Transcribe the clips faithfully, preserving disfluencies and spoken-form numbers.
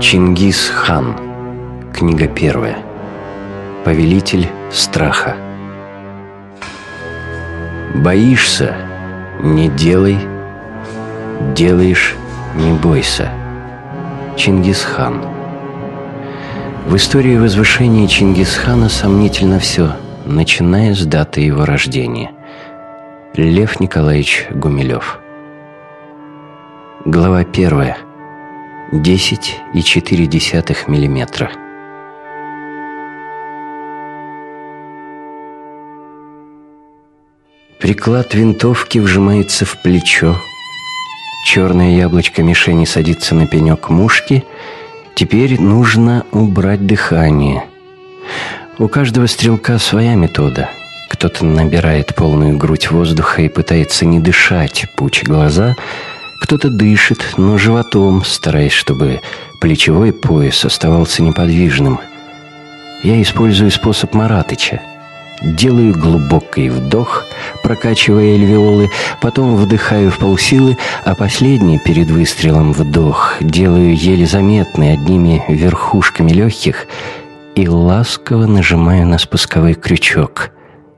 Чингис-хан. Книга первая. Повелитель страха. Боишься — не делай, делаешь — не бойся. Чингис-хан. В истории возвышения Чингис-хана сомнительно все, начиная с даты его рождения. Лев Николаевич Гумилев. Глава первая. Десять и четыре десятых миллиметра. Приклад винтовки вжимается в плечо. Черное яблочко мишени садится на пенек мушки. Теперь нужно убрать дыхание. У каждого стрелка своя метода. Кто-то набирает полную грудь воздуха и пытается не дышать, пуча глаза. Кто-то дышит, но животом, стараясь, чтобы плечевой пояс оставался неподвижным. Я использую способ Маратыча. Делаю глубокий вдох, прокачивая альвеолы, потом вдыхаю в полсилы, а последний перед выстрелом вдох делаю еле заметный одними верхушками легких и ласково нажимаю на спусковой крючок.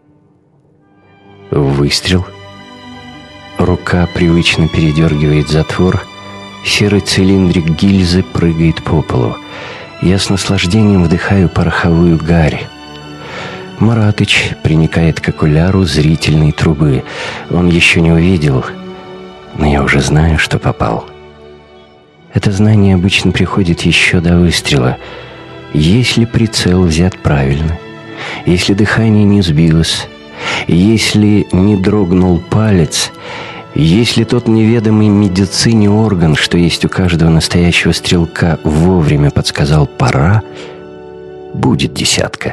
Выстрел. Рука привычно передергивает затвор. Серый цилиндрик гильзы прыгает по полу. Я с наслаждением вдыхаю пороховую гарь. Маратыч приникает к окуляру зрительной трубы. Он еще не увидел, но я уже знаю, что попал. Это знание обычно приходит еще до выстрела. Если прицел взят правильно, если дыхание не сбилось, если не дрогнул палец, если тот неведомый медицине орган, что есть у каждого настоящего стрелка, вовремя подсказал «пора», будет десятка.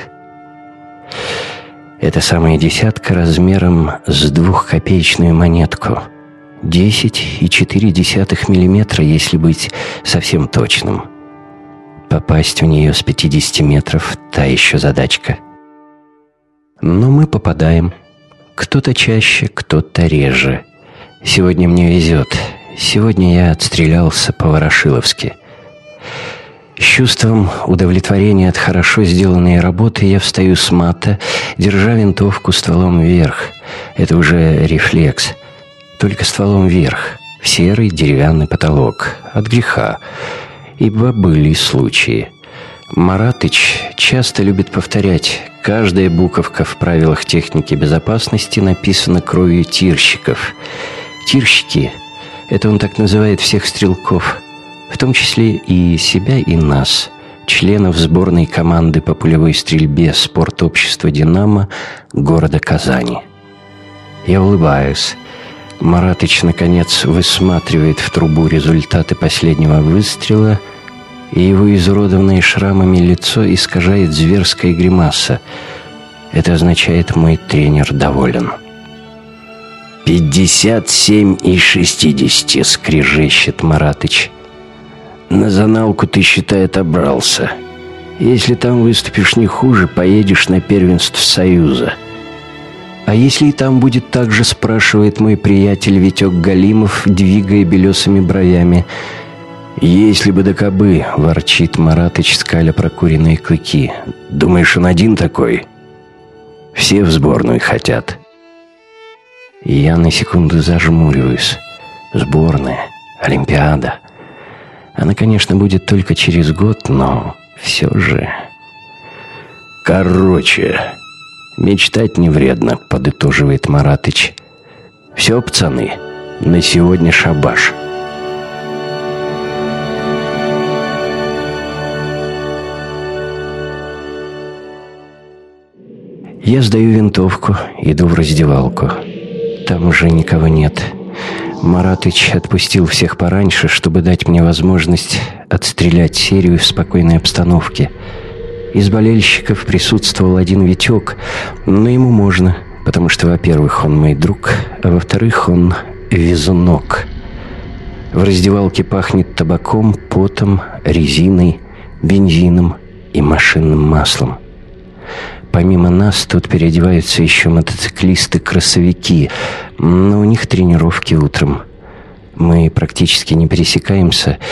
Это самая десятка размером с двухкопеечную монетку. Десять и четыре десятых миллиметра, если быть совсем точным. Попасть в нее с пятидесяти метров — та еще задачка. Но мы попадаем. Кто-то чаще, кто-то реже. Сегодня мне везет. Сегодня я отстрелялся по-ворошиловски. С чувством удовлетворения от хорошо сделанной работы я встаю с мата, держа винтовку стволом вверх. Это уже рефлекс. Только стволом вверх, в серый деревянный потолок. От греха. Ибо были случаи. Маратыч часто любит повторять: каждая буковка в правилах техники безопасности написана кровью тирщиков. Тирщики — это он так называет всех стрелков, в том числе и себя, и нас, членов сборной команды по пулевой стрельбе спортобщества «Динамо» города Казани. Я улыбаюсь. Маратыч, наконец, высматривает в трубу результаты последнего выстрела, и его изуродованное шрамами лицо искажает зверская гримаса. Это означает: мой тренер доволен. «Пятьдесят семь из шестидесяти», — скрежещет Маратыч. «На заналку ты, считай, отобрался. Если там выступишь не хуже, поедешь на первенство Союза». «А если и там будет так же?» — спрашивает мой приятель Витек Галимов, двигая белесыми бровями. «Если бы да кабы», — ворчит Маратыч, скаля прокуренные клыки. «Думаешь, он один такой? Все в сборную хотят». Я на секунду зажмуриваюсь. Сборная, Олимпиада. Она, конечно, будет только через год, но все же... «Короче, мечтать не вредно», — подытоживает Маратыч. «Все, пацаны, на сегодня шабаш». Я сдаю винтовку, иду в раздевалку. Там уже никого нет. Маратыч отпустил всех пораньше, чтобы дать мне возможность отстрелять серию в спокойной обстановке. Из болельщиков присутствовал один Витек, но ему можно, потому что, во-первых, он мой друг, а во-вторых, он везунок. В раздевалке пахнет табаком, потом, резиной, бензином и машинным маслом. Помимо нас тут переодеваются еще мотоциклисты-красовики, но у них тренировки утром. Мы практически не пересекаемся,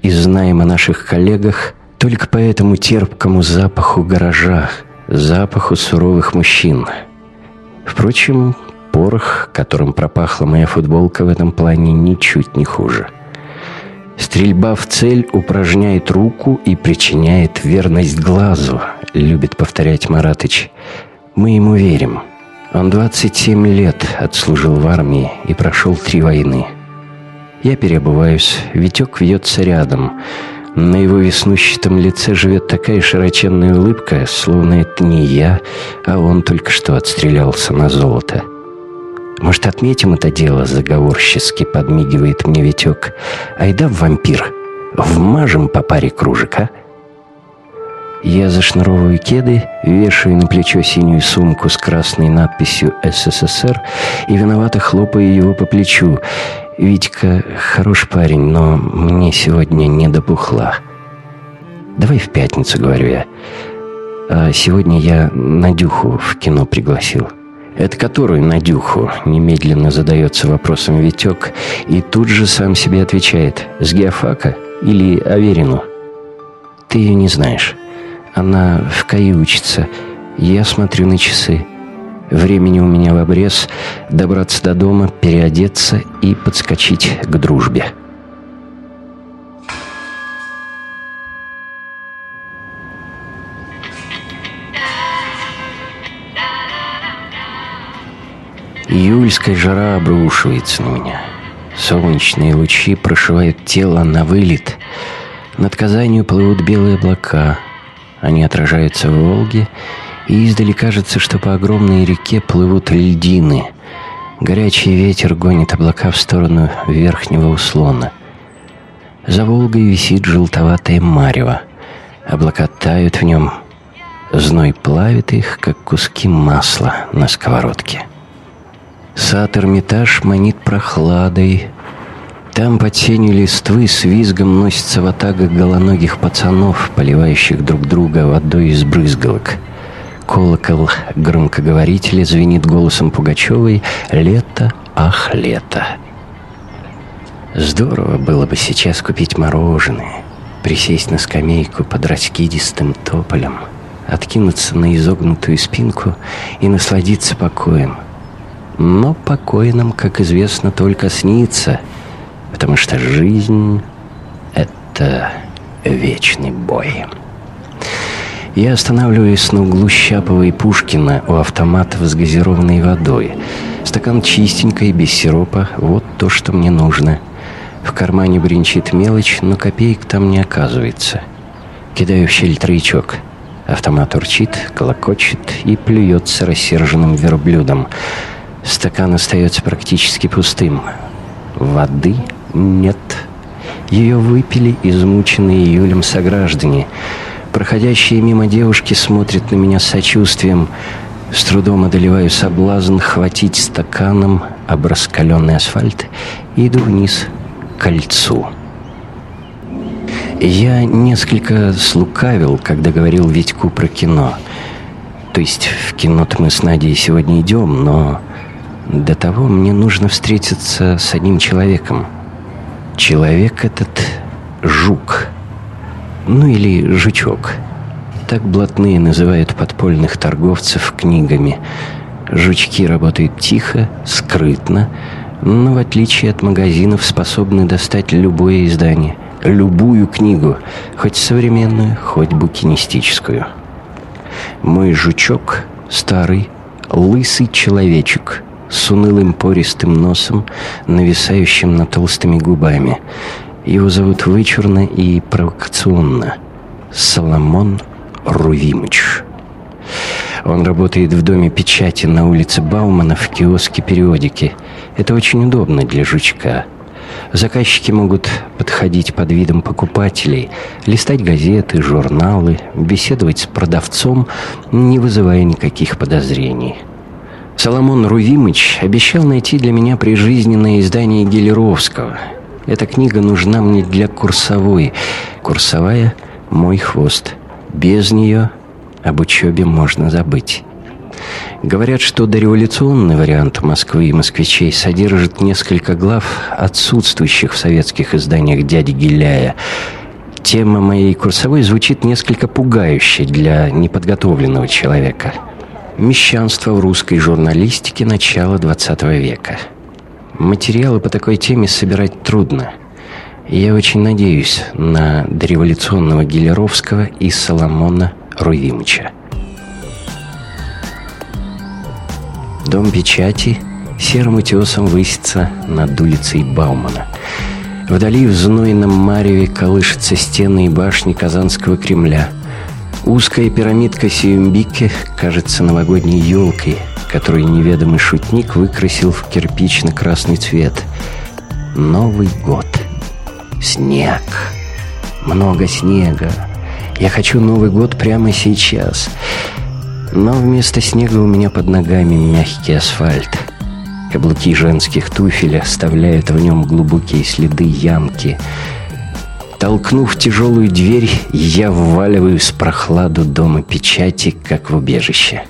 и знаем о наших коллегах только по этому терпкому запаху гаража, запаху суровых мужчин. Впрочем, порох, которым пропахла моя футболка, в этом плане ничуть не хуже. «Стрельба в цель упражняет руку и причиняет верность глазу», — любит повторять Маратыч. Мы ему верим. Он двадцать семь лет отслужил в армии и прошел три войны. Я переобуваюсь, Витек вьется рядом. На его веснущатом лице живет такая широченная улыбка, словно это не я, а он только что отстрелялся на золото. «Может, отметим это дело?» — заговорчески подмигивает мне Витек. «Айда в вампир, вмажем по паре кружек, а?» Я зашнуровываю кеды, вешаю на плечо синюю сумку с красной надписью «СССР» и виновато хлопаю его по плечу. «Витька хороший парень, но мне сегодня не до бухла. Давай в пятницу», — говорю я. «А сегодня я Надюху в кино пригласил». «Это которую Надюху?» — немедленно задается вопросом Витек и тут же сам себе отвечает. «С геофака или Аверину?» «Ты ее не знаешь. Она в КАИ учится. Я смотрю на часы. Времени у меня в обрез добраться до дома, переодеться и подскочить к дружбе». Июльская жара обрушивается на меня. Солнечные лучи прошивают тело на вылет. Над Казанью плывут белые облака. Они отражаются в Волге, и издали кажется, что по огромной реке плывут льдины. Горячий ветер гонит облака в сторону верхнего услона. За Волгой висит желтоватое марево. Облака тают в нем. Зной плавит их, как куски масла на сковородке. Сад Эрмитаж манит прохладой. Там под сенью листвы с визгом носится ватага голоногих пацанов, поливающих друг друга водой из брызгалок. Колокол громкоговорителя звенит голосом Пугачевой: «Лето, ах, лето». Здорово было бы сейчас купить мороженое, присесть на скамейку под раскидистым тополем, откинуться на изогнутую спинку и насладиться покоем. Но покой нам, как известно, только снится, потому что жизнь — это вечный бой. Я останавливаюсь на углу Щапова и Пушкина у автоматов с газированной водой. Стакан чистенький, без сиропа. Вот то, что мне нужно. В кармане бренчит мелочь, но копеек там не оказывается. Кидаю в щель троечок. Автомат урчит, колокочет и плюется рассерженным верблюдом. Стакан остается практически пустым. Воды нет. Ее выпили измученные июлем сограждане. Проходящие мимо девушки смотрят на меня с сочувствием. С трудом одолеваю соблазн хватить стаканом об раскаленный асфальт и иду вниз к кольцу. Я несколько слукавил, когда говорил Витьку про кино. То есть в кино-то мы с Надей сегодня идем, но до того мне нужно встретиться с одним человеком. Человек этот — жук. Ну или жучок. Так блатные называют подпольных торговцев книгами. Жучки работают тихо, скрытно, но в отличие от магазинов способны достать любое издание, любую книгу, хоть современную, хоть букинистическую. Мой жучок — старый, лысый человечек с унылым пористым носом, нависающим над толстыми губами. Его зовут вычурно и провокационно Соломон Рувимыч. Он работает в доме печати на улице Баумана в киоске периодики. Это очень удобно для жучка. Заказчики могут подходить под видом покупателей, листать газеты, журналы, беседовать с продавцом, не вызывая никаких подозрений. Соломон Рувимыч обещал найти для меня прижизненное издание Гелеровского. Эта книга нужна мне для курсовой. Курсовая — мой хвост. Без нее об учебе можно забыть. Говорят, что дореволюционный вариант Москвы и москвичей содержит несколько глав, отсутствующих в советских изданиях дяди Гиляя. Тема моей курсовой звучит несколько пугающе для неподготовленного человека. Мещанство в русской журналистике начала двадцатого века. Материалы по такой теме собирать трудно. Я очень надеюсь на дореволюционного Гелеровского и Соломона Руевимыча. Дом печати серым утесом высится над улицей Баумана. Вдали в знойном мареве колышутся стены и башни Казанского Кремля. Узкая пирамидка Сиюмбике кажется новогодней елкой, которую неведомый шутник выкрасил в кирпично-красный цвет. Новый год. Снег. Много снега. Я хочу Новый год прямо сейчас. Но вместо снега у меня под ногами мягкий асфальт. Каблуки женских туфель оставляют в нем глубокие следы ямки. Толкнув тяжелую дверь, я вваливаюсь в прохладу дома печати, как в убежище.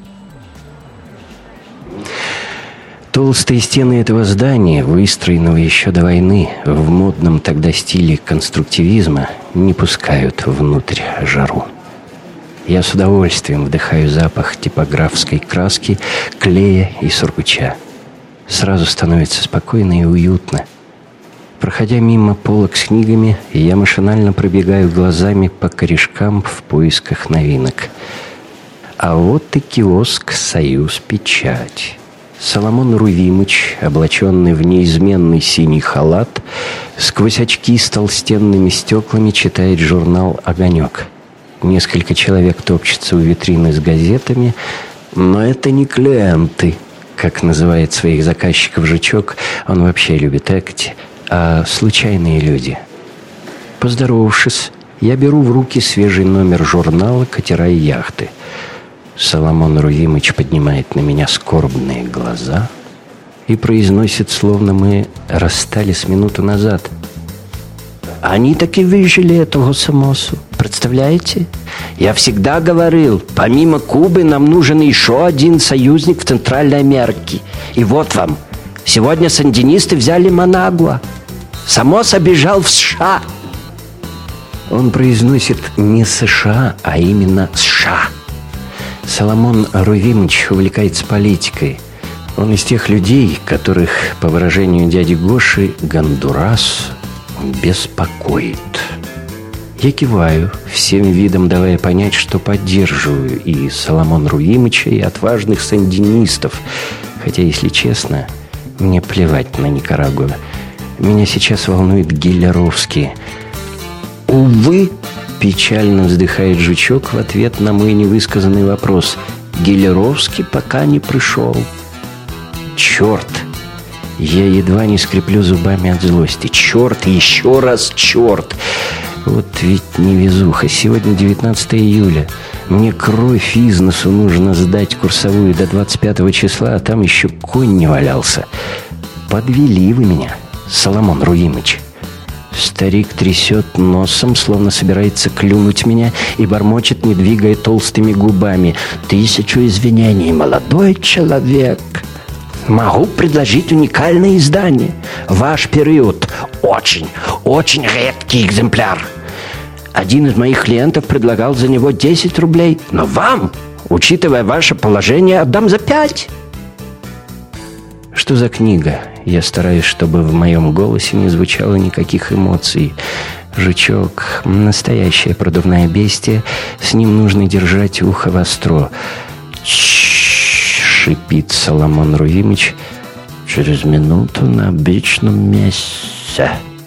Толстые стены этого здания, выстроенного еще до войны в модном тогда стиле конструктивизма, не пускают внутрь жару. Я с удовольствием вдыхаю запах типографской краски, клея и сургуча. Сразу становится спокойно и уютно. Проходя мимо полок с книгами, я машинально пробегаю глазами по корешкам в поисках новинок. А вот и киоск «Союз Печать». Соломон Руевимыч, облаченный в неизменный синий халат, сквозь очки с толстенными стеклами читает журнал «Огонек». Несколько человек топчутся у витрины с газетами, но это не клиенты, как называет своих заказчиков Жучок, он вообще любит экти, а случайные люди. Поздоровавшись, я беру в руки свежий номер журнала «Катера и яхты». Соломон Руевимыч поднимает на меня скорбные глаза и произносит, словно мы расстались минуту назад: «Они таки выжили этого Самосу. Представляете? Я всегда говорил, помимо Кубы нам нужен еще один союзник в Центральной Америке. И вот вам. Сегодня сандинисты взяли Манагуа. Самоса бежал в США». Он произносит не США, а именно США. Соломон Руевимыч увлекается политикой. Он из тех людей, которых, по выражению дяди Гоши, Гондурас беспокоит. Я киваю, всем видом давая понять, что поддерживаю и Соломона Руевимыча, и отважных сандинистов. Хотя, если честно, мне плевать на Никарагуа. Меня сейчас волнует Гелеровский. «Увы», — печально вздыхает Жучок в ответ на мой невысказанный вопрос, «Гелеровский пока не пришел». «Черт!» Я едва не скреплю зубами от злости. «Черт! Еще раз черт!» Вот ведь невезуха. Сегодня девятнадцатое июля. Мне кровь из носу нужно сдать курсовую до двадцать пятого числа, а там еще конь не валялся. Подвели вы меня, Соломон Руевимыч. Старик трясет носом, словно собирается клюнуть меня, и бормочет, не двигая толстыми губами: «Тысячу извинений, молодой человек. Могу предложить уникальное издание. Ваш период очень, очень редкий экземпляр. Один из моих клиентов предлагал за него десять рублей, но вам, учитывая ваше положение, отдам за пять». Что за книга? Я стараюсь, чтобы в моем голосе не звучало никаких эмоций. Жучок — настоящая продувная бестия, с ним нужно держать ухо востро. «Чш-ш-ш», шипит Соломон Руевимыч. «Через минуту на обычном месте».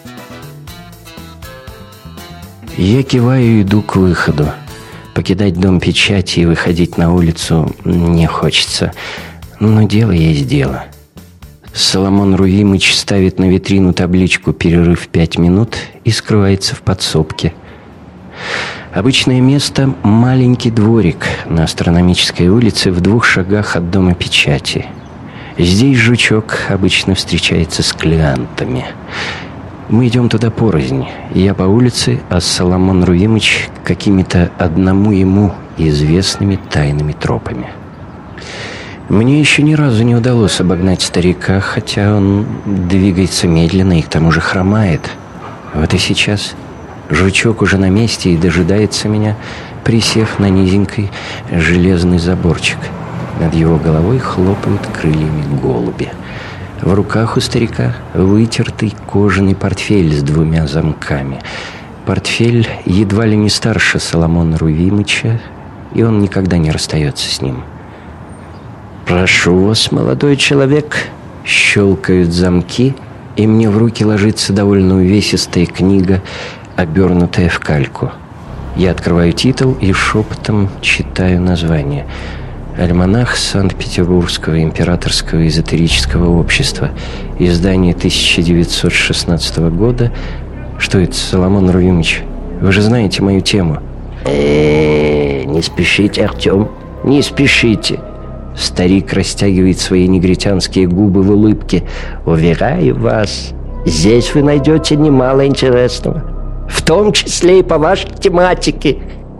Я киваю и иду к выходу. Покидать дом печати и выходить на улицу не хочется. Но дело есть дело. Соломон Руевимыч ставит на витрину табличку «Перерыв пять минут» и скрывается в подсобке. Обычное место – маленький дворик на Астрономической улице в двух шагах от дома печати. Здесь Жучок обычно встречается с клиентами. Мы идем туда порознь. Я по улице, а Соломон Руевимыч какими-то одному ему известными тайными тропами. Мне еще ни разу не удалось обогнать старика, хотя он двигается медленно и к тому же хромает. Вот и сейчас жучок уже на месте и дожидается меня, присев на низенький железный заборчик. Над его головой хлопают крыльями голуби. В руках у старика вытертый кожаный портфель с двумя замками. Портфель едва ли не старше Соломона Рувимыча, и он никогда не расстается с ним. «Прошу вас, молодой человек!» Щелкают замки, и мне в руки ложится довольно увесистая книга, обернутая в кальку. Я открываю титул и шепотом читаю название. «Альманах Санкт-Петербургского императорского эзотерического общества». Издание тысяча девятьсот шестнадцатого года. Что это, Соломон Рувимыч? Вы же знаете мою тему. Э-э-э, не спешите, Артем, не спешите. Старик растягивает свои негритянские губы в улыбке. Уверяю вас, здесь вы найдете немало интересного, в том числе и по вашей тематике.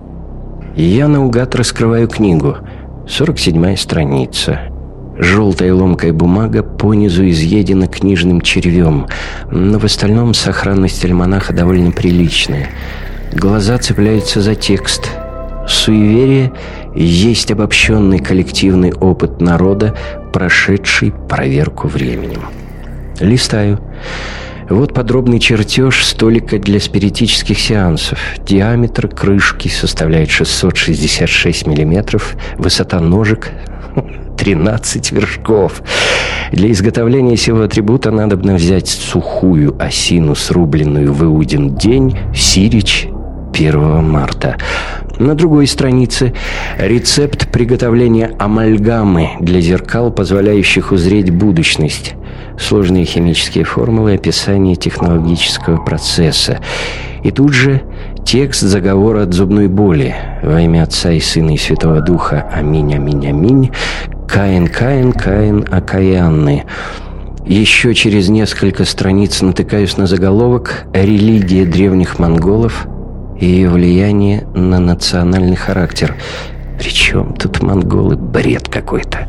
Я наугад раскрываю книгу. сорок седьмая страница. Желтая ломкая бумага понизу изъедена книжным червем, но в остальном сохранность альманаха довольно приличная. Глаза цепляются за текст. Суеверие есть обобщенный коллективный опыт народа, прошедший проверку временем. Листаю. Вот подробный чертеж столика для спиритических сеансов. Диаметр крышки составляет шестьсот шестьдесят шесть миллиметров, высота ножек тринадцать вершков. Для изготовления сего атрибута надобно взять сухую осину, срубленную в Иудин день, сирич первого марта. На другой странице рецепт приготовления амальгамы для зеркал, позволяющих узреть будущность. Сложные химические формулы, описание технологического процесса. И тут же текст заговора от зубной боли. Во имя Отца и Сына и Святого Духа. Аминь, аминь, аминь. Каин, Каин, Каин, окаянный. Еще через несколько страниц натыкаюсь на заголовок «Религия древних монголов и ее влияние на национальный характер». Причем тут монголы? Бред какой-то.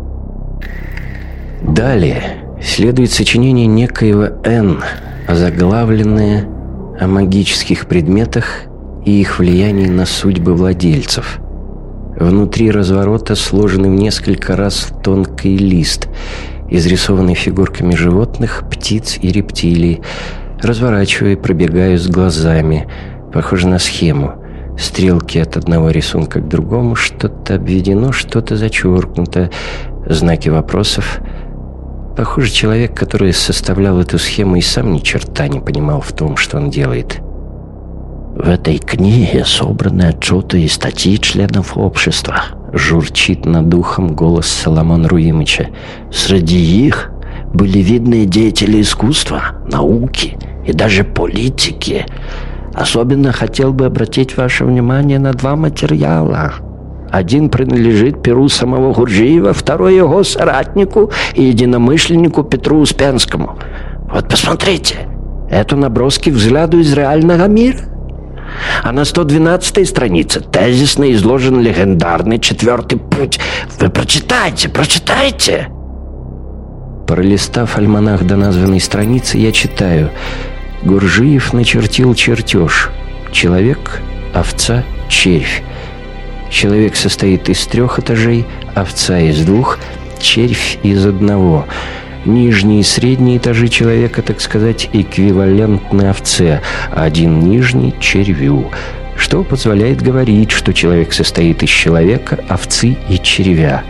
Далее следует сочинение некоего Н, озаглавленное «О магических предметах и их влиянии на судьбы владельцев». Внутри разворота сложенный в несколько раз тонкий лист, изрисованный фигурками животных, птиц и рептилий. Разворачиваю и пробегаю с глазами. Похоже на схему. Стрелки от одного рисунка к другому. Что-то обведено, что-то зачеркнуто. Знаки вопросов. Похоже, человек, который составлял эту схему, и сам ни черта не понимал в том, что он делает. В этой книге собраны отчеты и статьи членов общества. Журчит над ухом голос Соломона Рувимыча. Среди их были видные деятели искусства, науки и даже политики. Особенно хотел бы обратить ваше внимание на два материала. Один принадлежит перу самого Гурджиева, второй его соратнику и единомышленнику Петру Успенскому. Вот посмотрите, это наброски взгляду из реального мира. А на сто двенадцатой странице тезисно изложен легендарный четвертый путь. Вы прочитайте, прочитайте. Пролистав альманах до названной страницы, я читаю. Гурджиев начертил чертеж. Человек, овца, червь. Человек состоит из трех этажей, овца из двух, червь из одного. Нижние и средние этажи человека, так сказать, эквивалентны овце, а один нижний – червю, что позволяет говорить, что человек состоит из человека, овцы и червя.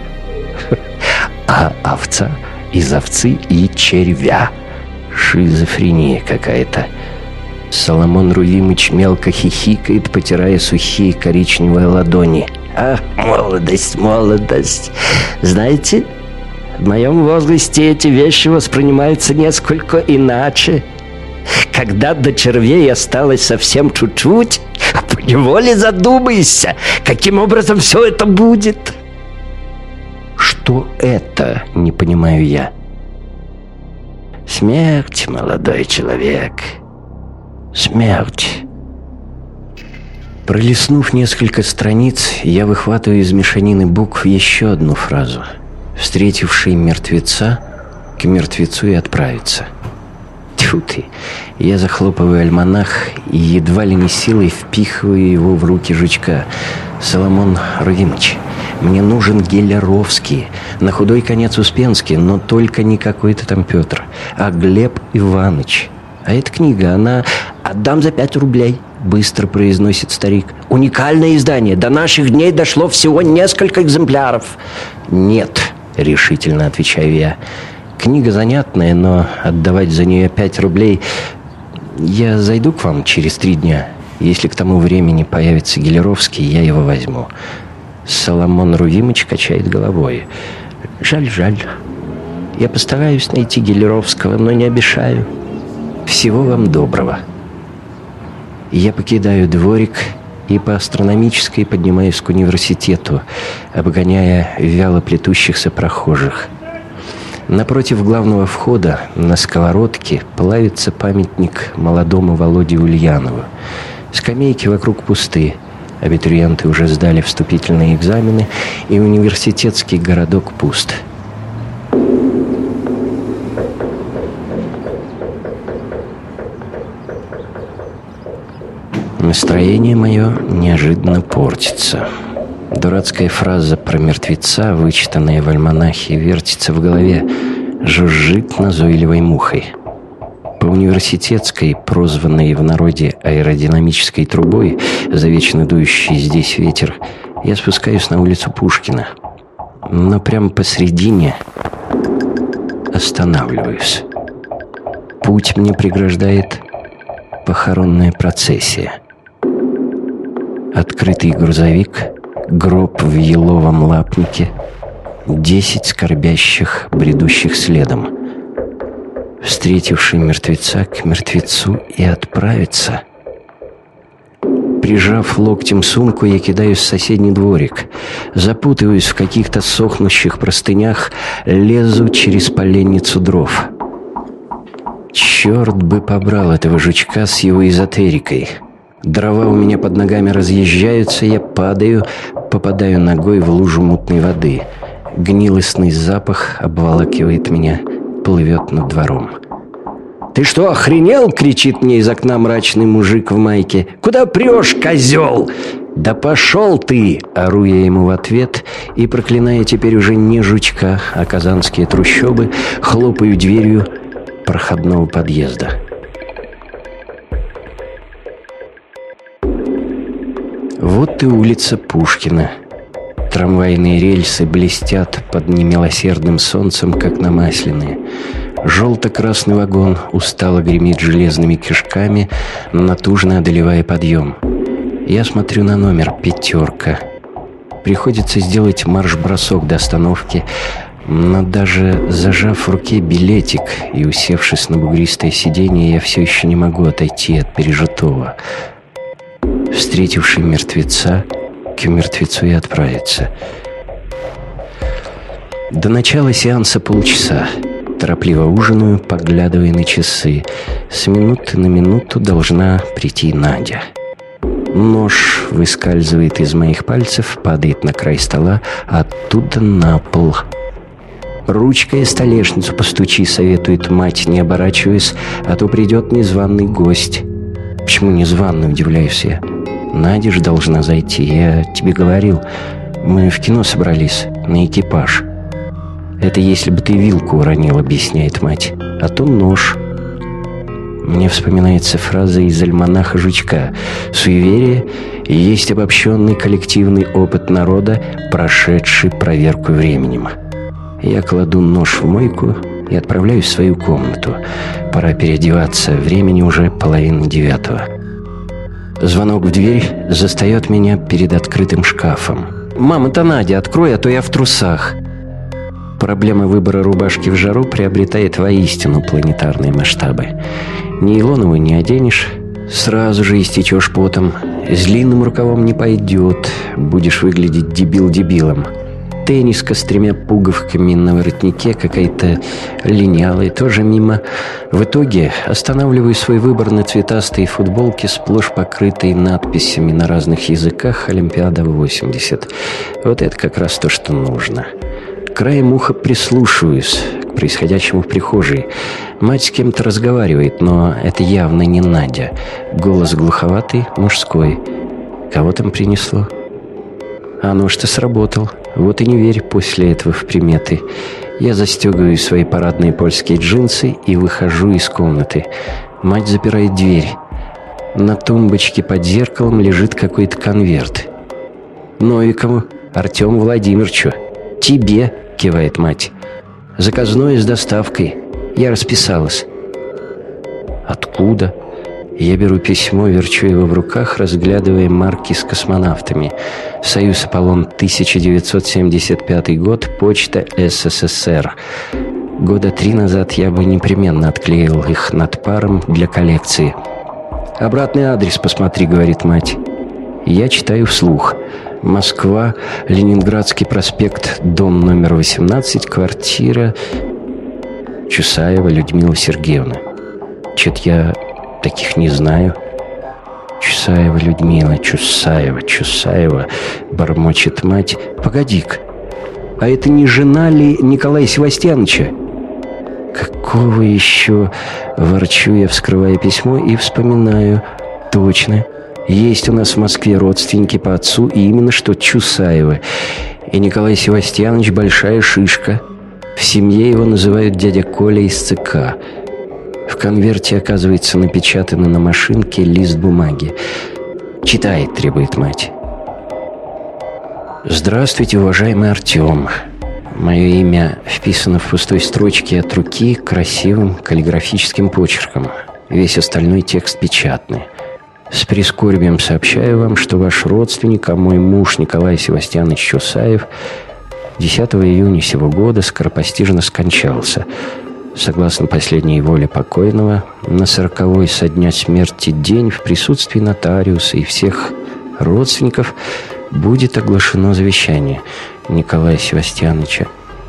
А овца из овцы и червя. Шизофрения какая-то. Соломон Рувимыч мелко хихикает, потирая сухие коричневые ладони. Ах, молодость, молодость. Знаете, в моем возрасте эти вещи воспринимаются несколько иначе. Когда до червей осталось совсем чуть-чуть, поневоле задумайся, каким образом все это будет. Что это, не понимаю я. Смерть, молодой человек. Смерть. Пролистнув несколько страниц, я выхватываю из мешанины букв еще одну фразу. Встретивший мертвеца, к мертвецу и отправится. Тьфу ты! Я захлопываю альманах и едва ли не силой впихиваю его в руки жучка. Соломон Рувимыч, мне нужен Гелеровский, на худой конец Успенский, но только не какой-то там Петр, а Глеб Иваныч. А эта книга, она... «Отдам за пять рублей», — быстро произносит старик. «Уникальное издание. До наших дней дошло всего несколько экземпляров». «Нет», — решительно отвечаю я. «Книга занятная, но отдавать за нее пять рублей... Я зайду к вам через три дня. Если к тому времени появится Гелеровский, я его возьму». Соломон Рувимыч качает головой. «Жаль, жаль. Я постараюсь найти Гелеровского, но не обещаю. Всего вам доброго». Я покидаю дворик и по Астрономической поднимаюсь к университету, обгоняя вяло плетущихся прохожих. Напротив главного входа на сковородке плавится памятник молодому Володе Ульянову. Скамейки вокруг пусты. Абитуриенты уже сдали вступительные экзамены, и университетский городок пуст. Настроение мое неожиданно портится. Дурацкая фраза про мертвеца, вычитанная в альманахе, вертится в голове, жужжит назойливой мухой. По университетской, прозванной в народе аэродинамической трубой, за вечно дующий здесь ветер, я спускаюсь на улицу Пушкина. Но прямо посредине останавливаюсь. Путь мне преграждает похоронная процессия. Открытый грузовик, гроб в еловом лапнике, десять скорбящих, бредущих следом. Встретивший мертвеца к мертвецу и отправится. Прижав локтем сумку, я кидаюсь в соседний дворик. Запутываюсь в каких-то сохнущих простынях, лезу через поленницу дров. Черт бы побрал этого жучка с его эзотерикой. Дрова у меня под ногами разъезжаются, я падаю, попадаю ногой в лужу мутной воды. Гнилостный запах обволакивает меня, плывет над двором. «Ты что, охренел?» — кричит мне из окна мрачный мужик в майке. «Куда прешь, козел?» «Да пошел ты!» — ору я ему в ответ и, проклиная теперь уже не жучка, а казанские трущобы, хлопаю дверью проходного подъезда. Вот и улица Пушкина. Трамвайные рельсы блестят под немилосердным солнцем, как намасленные. Желто-красный вагон устало гремит железными кишками, натужно одолевая подъем. Я смотрю на номер «пятерка». Приходится сделать марш-бросок до остановки, но даже зажав в руке билетик и усевшись на бугристое сиденье, я все еще не могу отойти от пережитого. Встретивший мертвеца, к мертвецу и отправится. До начала сеанса полчаса. Торопливо ужинаю, поглядывая на часы. С минуты на минуту должна прийти Надя. Нож выскальзывает из моих пальцев, падает на край стола, а оттуда на пол. «Ручкой о столешницу постучи», — советует мать, не оборачиваясь, «а то придет незваный гость». «Почему незваный?» — удивляюсь я. «Надя же должна зайти. Я тебе говорил, мы в кино собрались, на экипаж». «Это если бы ты вилку уронил», — объясняет мать. «А то нож». Мне вспоминается фраза из альманаха Жучка. «Суеверие есть обобщенный коллективный опыт народа, прошедший проверку временем». Я кладу нож в мойку и отправляюсь в свою комнату. Пора переодеваться, времени уже половина девятого. Звонок в дверь застает меня перед открытым шкафом. «Мам, это Надя, открой, а то я в трусах». Проблема выбора рубашки в жару приобретает воистину планетарные масштабы. Нейлоновую не оденешь, сразу же истечешь потом. С длинным рукавом не пойдет, будешь выглядеть дебил дебилом. Тенниска с тремя пуговками на воротнике, какая-то линялая, тоже мимо. В итоге останавливаю свой выбор на цветастой футболке, сплошь покрытой надписями на разных языках «Олимпиада восемьдесят». Вот это как раз то, что нужно. Краем уха прислушиваюсь к происходящему в прихожей. Мать с кем-то разговаривает, но это явно не Надя. Голос глуховатый, мужской. Кого там принесло? А ну что сработал. Вот и не верь после этого в приметы. Я застегиваю свои парадные польские джинсы и выхожу из комнаты. Мать запирает дверь. На тумбочке под зеркалом лежит какой-то конверт. «Новикову, Артему Владимировичу. Тебе», — кивает мать. «Заказное с доставкой. Я расписалась». «Откуда?» Я беру письмо, верчу его в руках, разглядывая марки с космонавтами. «Союз Аполлон, тысяча девятьсот семьдесят пятый год, почта СССР». Года три назад я бы непременно отклеил их над паром для коллекции. «Обратный адрес посмотри», — говорит мать. Я читаю вслух. Москва, Ленинградский проспект, дом номер восемнадцать, квартира Чусаева Людмила Сергеевна. Чё-то я таких не знаю. Чусаева Людмила, Чусаева, Чусаева, бормочет мать. Погоди-ка, а это не жена ли Николая Севастьяновича? Какого еще? Ворчу я, вскрывая письмо, и вспоминаю. Точно. Есть у нас в Москве родственники по отцу, и именно что Чусаевы. И Николай Севастьянович большая шишка. В семье его называют дядя Коля из ЦК. В конверте, оказывается, напечатано на машинке лист бумаги. «Читай», — требует мать. «Здравствуйте, уважаемый Артем. Мое имя вписано в пустой строчке от руки красивым каллиграфическим почерком. Весь остальной текст печатный. С прискорбием сообщаю вам, что ваш родственник, а мой муж Николай Севастьянович Чусаев десятого июня сего года скоропостижно скончался. Согласно последней воле покойного, на сороковой со дня смерти день в присутствии нотариуса и всех родственников будет оглашено завещание Николая Севастьяновича.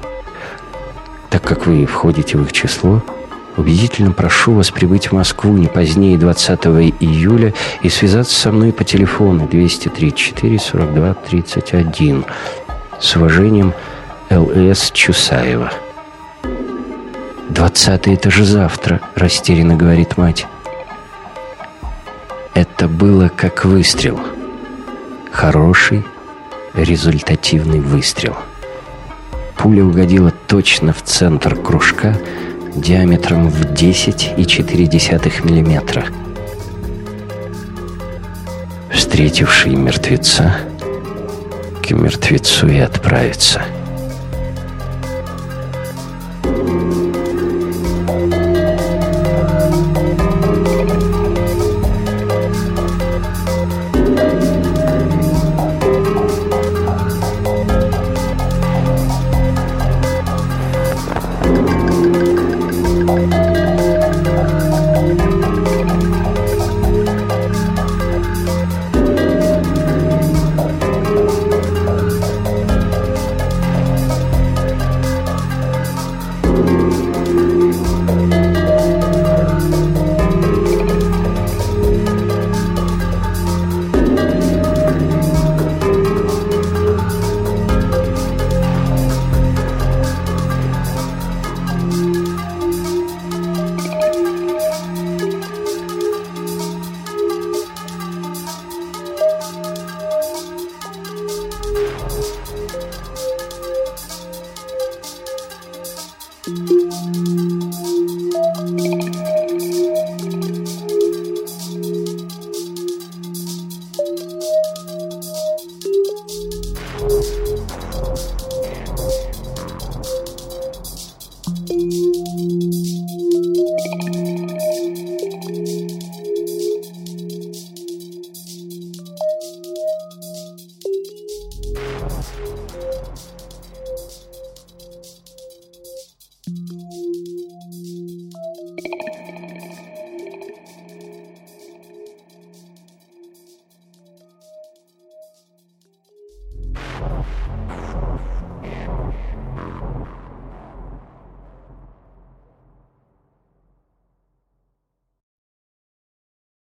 Так как вы входите в их число, убедительно прошу вас прибыть в Москву не позднее двадцатого июля и связаться со мной по телефону двести тридцать четыре сорок два тридцать один. С уважением, Л С Чусаева». «Двадцатый — это же завтра», — растерянно говорит мать. Это было как выстрел. Хороший, результативный выстрел. Пуля угодила точно в центр кружка диаметром в десять и четыре десятых миллиметра. Встретивший мертвеца к мертвецу и отправится.